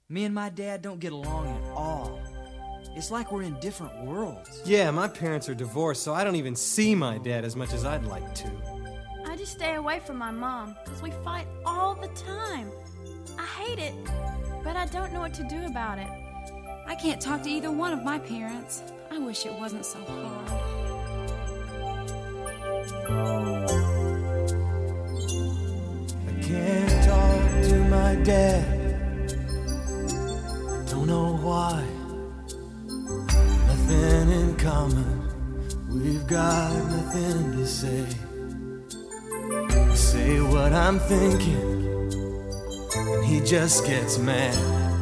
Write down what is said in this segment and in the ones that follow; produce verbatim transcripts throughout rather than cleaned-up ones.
Me and my dad don't get along at all. It's like we're in different worlds. Yeah, my parents are divorced, so I don't even see my dad as much as I'd like to. I just stay away from my mom because we fight all the time. I hate it, but I don't know what to do about it. I can't talk to either one of my parents. I wish it wasn't so hard. I can't talk to my dad. I don't know why. Nothing in common. We've got nothing to say. I say what I'm thinking, and he just gets mad.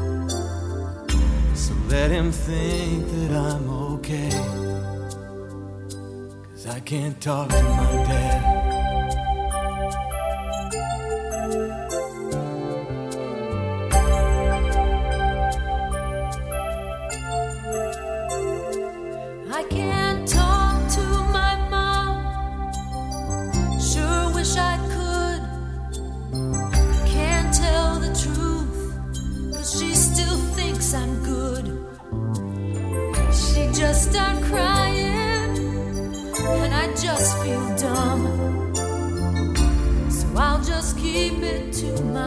So let him think that I'm okay, 'cause I can't talk to my dad. I can't talk to my mom. Sure wish I could. Can't tell the truth, 'cause she still thinks I'm good. She just started crying, and I just feel dumb. So I'll just keep it to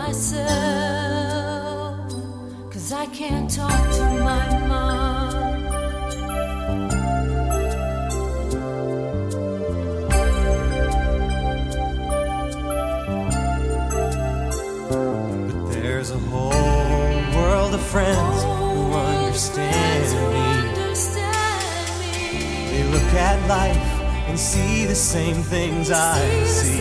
myself, 'cause I can't talk to my mom. There's a whole world of friends who understand me. They look at life and see the same things I see.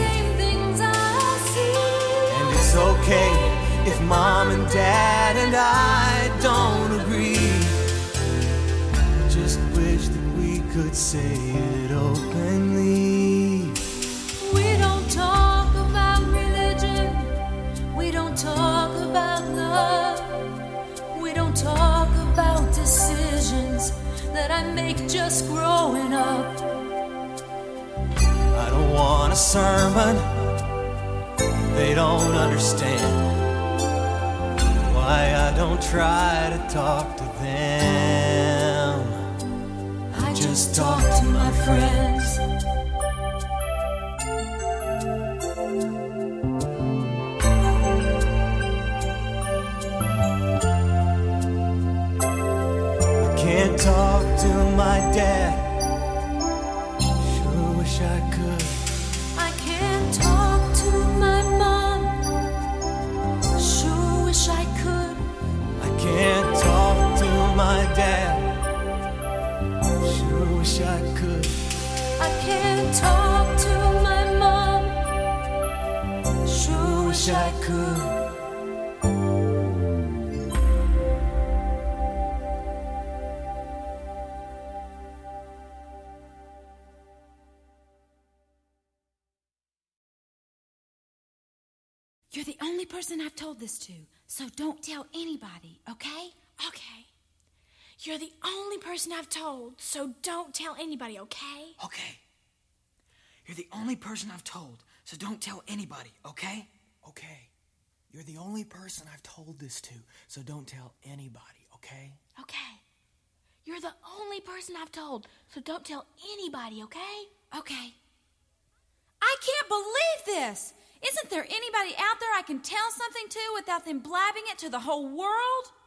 And it's okay if mom and dad and I don't agree. I just wish that we could say it openly. We don't talk about religion. We don't talk about love. We don't talk about decisions that I make just growing up. I don't want a sermon. They don't understand why I don't try to talk to them. I just talk to my friends. Can't talk to my dad. Sure wish I could. I can't talk to my mom. Sure wish I could. I can't talk to my dad. Sure wish I could. I can't talk to my mom. Sure wish I could. You're the only person I've told this to, so don't tell anybody, okay? Okay. You're the only person I've told, so don't tell anybody, okay? Okay. You're the only person I've told, so don't tell anybody, okay? Okay. You're the only person I've told this to, so don't tell anybody, okay? Okay. You're the only person I've told, so don't tell anybody, okay? Okay. I can't believe this! Isn't there anybody out there I can tell something to without them blabbing it to the whole world?